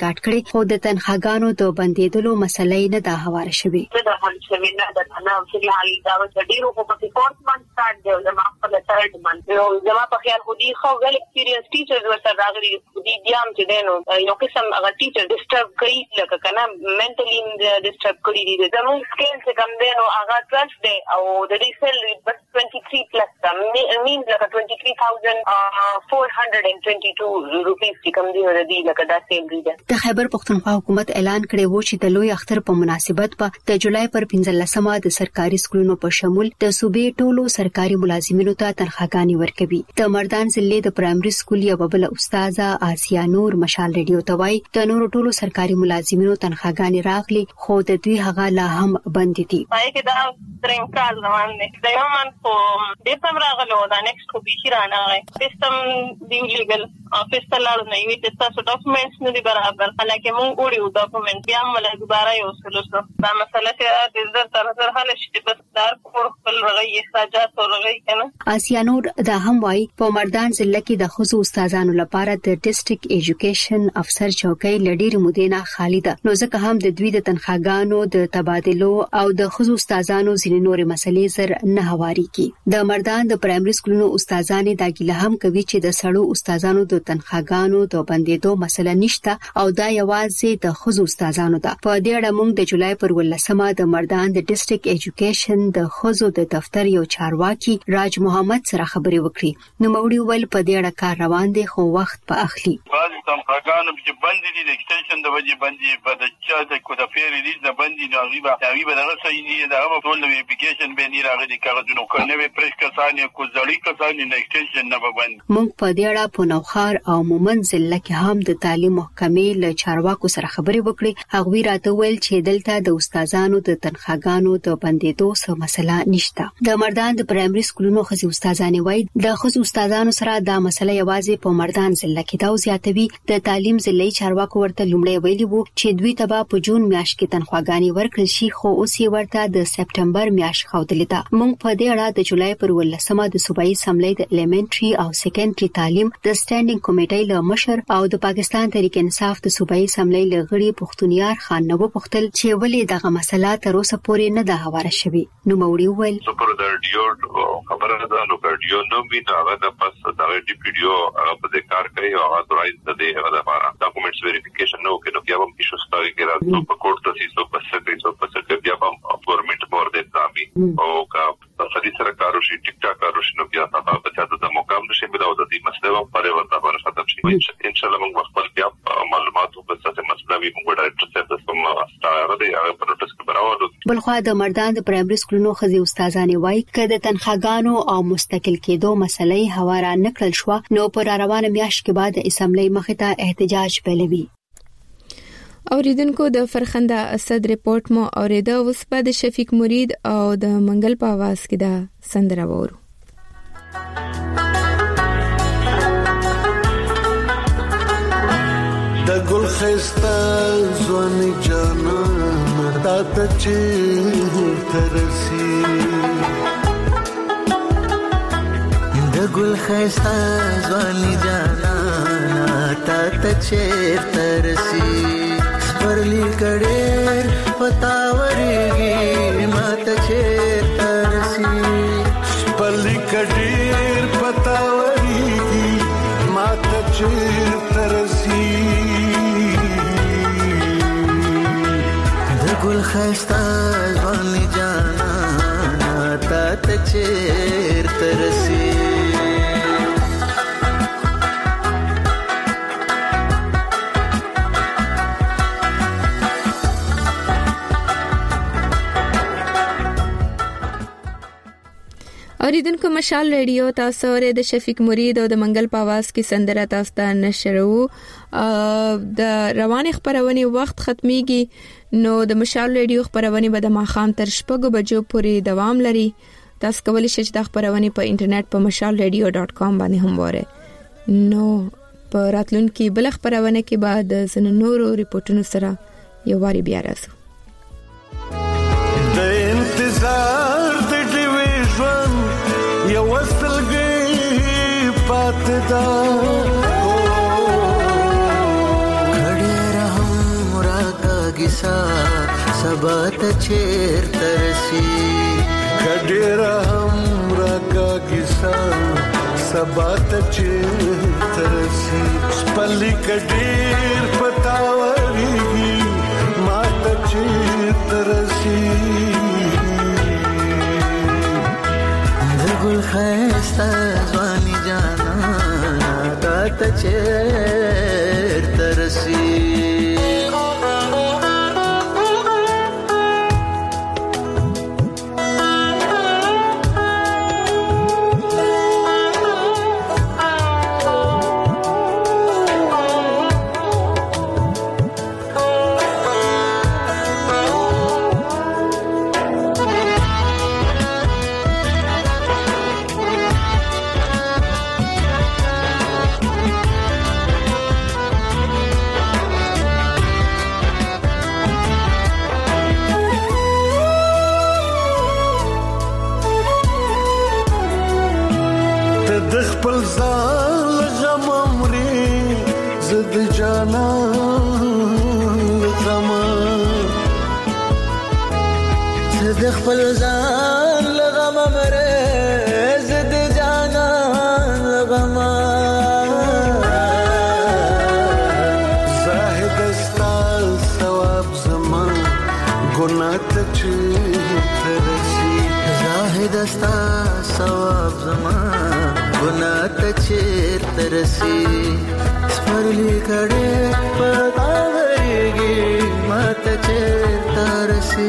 ریکارډ کړي خو د تنخواګانو د بندیدلو مسلې نه دا هواره شوې
د حل شوی نه د نه چې حالي دا د ډیرو په فورث منث سټارټ دی زما په ثرد منث یو زما په خیال خو دي خو ول ایکسپیرینس ټیچرز ورته راغلي دي دیام چې دینو یو قسم هغه ټیچر ډیسټرب کوي لکه کنه منټلی ډیسټرب کوي دي زموږ سکیل چې کوم دینو هغه ټویلو دی او د دې سیلری بس twenty-three plus means like twenty-three thousand four hundred twenty-two rupees چې کوم دی ورته لکه دا سیلری ده
د خیبر پختونخوا حکومت اعلان کړی و چې د لوی اختر په مناسبت په د جولای پر پنځلسمه د سرکاري سکولونو په شمول د صوبې ټولو سرکاري ملازمینو ته تنخواګانې ورکوي د مردان ضلع د پرایمري سکول یو بل استاذه آسیا نور مشال ریډیو ته وایي د نورو ټولو سرکاري ملازمینو تنخواګانې راغلي خو د دوی هغه لا هم بند دي
پای کې دا دریم کال روان دی د یو من په دسم راغلو دا نیکسټ کو به رانه سیستم دی لیګل افیس ته لاړو نه وي چې تاسو ډاکومېنټس نه دي برابر حالکه مونږ وړو ډاکومېنټ بیا موږ دوباره یو سلوسو دا مسله چې د زر تر زر حل شي بس دار کور خپل رغي اخراجات او رغي کنه
آسیا نور دا هم وایي په مردان ضلع کې د خصوصي استادانو لپاره د ډیسټریکټ ایجوکیشن افسر چوکۍ لډیر مدینه خالی ده نو ځکه هم د دوی د تنخواګانو د تبادلو او د خصوصي استادانو ځینې نور مسلې زر نه هواري کی د مردان د پرایمري سکولونو استادانو دا ګیله هم کوي چې د سړو استادانو د تنخواګانو د بندیدو مسله نشته او دا یوازې د خصوصي استادانو ده په دې اړه موږ د جولای پر ولسمه د مردان د ډیسټریکټ ایجوکیشن د خصوصي د دفتر یو چارواکي راج محمد سره خبرې وکړي نو موږ ول په دې اړه کار روان دي خو وخت په اخلي
بعض تنخواګانو چې بند دي د ایکستنشن د وجې باندې په د چا د کو د پیری دي د بند دي غیبه غیبه دغه صحیح دي دغه ټول نو اپلیکیشن به نه راغلي کاغذونو کنه به پرېش کسانې کو ځړی کسانې نه ایکستنشن نه بند
موږ په دې اړه په نوخار او مومن ضلع کې هم د تعلیم محکمې له چارواکو سره خبرې وکړې هغوی راته ویل چې دلته د استادانو د تنخواګانو د بندیدو څه مسله نشته د مردان د پرایمري سکولونو خزي استادانو وایي د خزي استادانو سره دا مسله یوازې په مردان ضلع کې دا زیاتوي د تعلیم ضلعي چارواکو ورته لومړی ویلي وو چې دوی ته په جون میاشت کې تنخواګانې ورکړل شي خو اوس یې ورته د سپټمبر میاشت خوتلې ده موږ په دې اړه د جولای پر ولسمه د صوبایي اسمبلی د الیمنټري او سیکنډري تعلیم د سټانډینګ کمیټې له مشر او د پاکستان تحریک انصاف د صوبایي اسمبلی له غړي پښتونیار خان نو پختل چې ولې دغه مسله تر اوسه پورې نه ده هواره شوې نو موړي ویل
سپر د ډیو خبره ده نو ډیو نو می دا د پس دا ډی پی ډیو هغه په کار کوي او هغه درایز د دې هغه لپاره ډاکومېنټس ویریفیکیشن نو کې نو بیا هم ایشو ستاري کې راځو په کوټ ته سیسو په سکرټ او په سکرټ بیا هم ګورنمنت بورډ ایگزامي او کا سړي سره کارو شي ټیک ټاک کارو شي نو بیا تاسو په چاته د مقام نشي ملاو د دې مسله په اړه ورته باندې ختم شي ان شاء الله موږ خپل بیا معلوماتو په څه مسله وي موږ ډایرکټر صاحب سره ستاره دی هغه په نوټس کې براوړو
بلخوا د مردان د پرایمري سکولونو خزي استادانو وایي چې د تنخواګانو او مستقل کېدو مسلې هواره نکړل شو نو پر روانه میاشت کې بعد اسمبلی مخې ته احتجاج پیلوي
اوریدونکو د فرخنده اسد ریپورت مو اوریده اوس په د شفیق مرید او د منګل په आवाज کې دا سندره وورو
د ګل خسته ځواني جانا تا ته چې ترسي
د ګل خسته ځواني جانا تا ته چې ترسي پرلی کډیر پتاوريږي ماته چې ترسي
پرلی کډیر پتاوريږي ماته چې ترسي
د ګل خسته ځواني جانا تا ته چې ترسي
اوریدونکو مشال ریډیو تاسو ورې د شفیق مرید او د منګل په आवाज کې سندره تاسو ته نشرو د رواني خبرونه وخت ختميږي نو د مشال ریډیو خبرونه به د ماخام تر شپږ بجو پورې دوام لري تاسو کولی شئ د خبرونه په انټرنیټ په مشال ریډیو ډاټ کام باندې هم وره نو په راتلونکي بل خبرونه کې بعد زنه نورو ریپورتونو سره یو واری بیا راځو
د انتظار د دې ژوند یو وسلګي پات دا
کډیر کیسا سبا ته چیرته رسي
کډېره هم راکا کیسا سبا ته چیرته رسي سپلې کډېر پتاورېږي ما ته چیرته رسي
د ګل ښایسته ځواني جانا تا ته چیرته رسي
خپل ځان غم امري زد جانا غم
زد خپل ځان غم امري زد جانا غم
زاهد استا ثواب زمان ګناه ته چیرته رسي
زاهد استا ثواب زمان ګناه ته چیرته رسي سپرلي کډې پتاورېږي ما ته چیرته رسي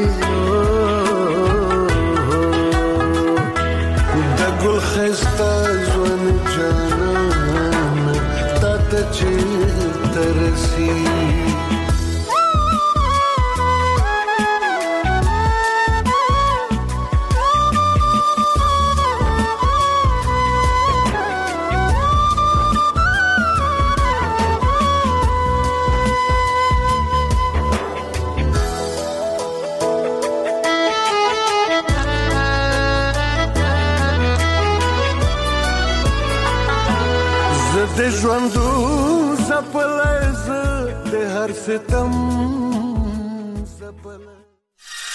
د ګل ښایسته ژوند جانان تا ته چیرته رسي د ژوندو زپلای ز د هر ستم